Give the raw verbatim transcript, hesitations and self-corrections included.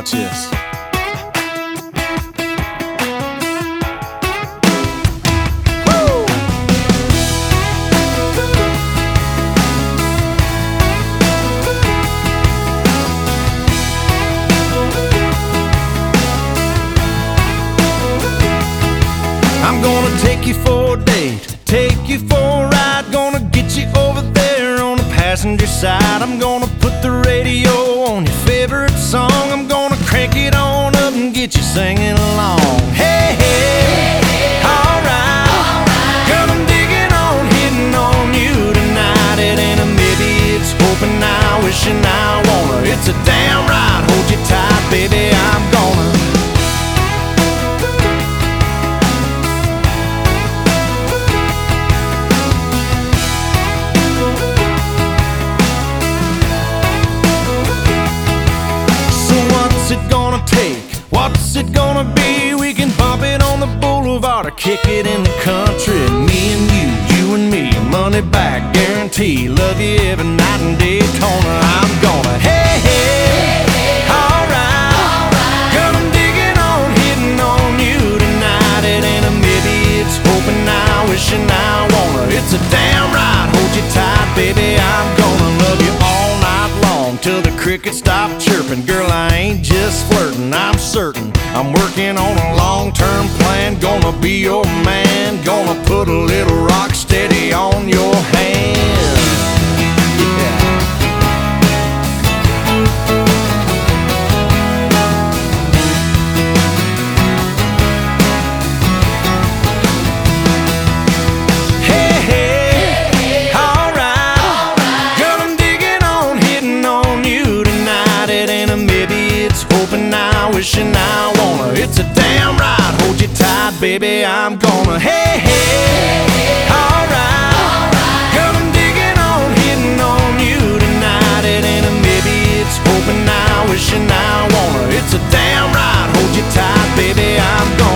Watch this. I'm gonna take you for a date, take you for a ride, gonna get you over there on the passenger side. I'm gonna put the radio on your favorite song, I'm gonna crank it on up and get you singing along. Hey, hey, alright, girl, I'm digging on, hitting on you tonight. It ain't a maybe, it's hoping now, wishing I wanna. It's a damn right, hold you tight, baby, I'm gonna. What's it gonna be? We can pop it on the boulevard or kick it in the country. Me and you, you and me, money back guarantee. Love you every night in Daytona. I'm gonna, hey, hey, alright, girl, I'm digging on, hitting on you tonight. It ain't a maybe, it's hoping now, wishing I wanna. It's a damn right, hold you tight, baby, I'm gonna love you all night long till the crickets stop chirping. Girl, I ain't just flirting, I'm certain I'm working on a long-term plan. Gonna be your man, gonna put a little rock steady on your hand. Yeah. Hey, hey, alright, girl, I'm digging on, hitting on you tonight. It ain't a maybe, it's hoping now, wishing I wanna. It's a damn right, hold you tight, baby, I'm gonna. Hey, hey, alright, girl, I'm digging on, hitting on you tonight. It ain't a maybe, it's hoping now, wishing I wanna. It's a damn right, hold you tight, baby, I'm gonna.